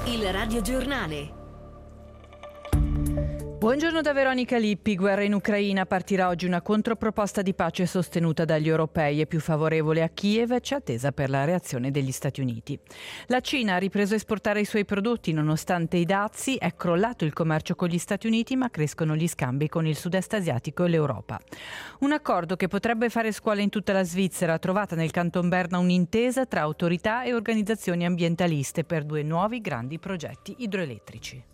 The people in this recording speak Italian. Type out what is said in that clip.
Il radiogiornale. Buongiorno da Veronica Lippi. Guerra in Ucraina. Partirà oggi una controproposta di pace sostenuta dagli europei e più favorevole a Kiev, c'è attesa per la reazione degli Stati Uniti. La Cina ha ripreso a esportare i suoi prodotti nonostante i dazi, è crollato il commercio con gli Stati Uniti ma crescono gli scambi con il sud-est asiatico e l'Europa. Un accordo che potrebbe fare scuola in tutta la Svizzera, trovata nel Canton Berna un'intesa tra autorità e organizzazioni ambientaliste per 2 nuovi grandi progetti idroelettrici.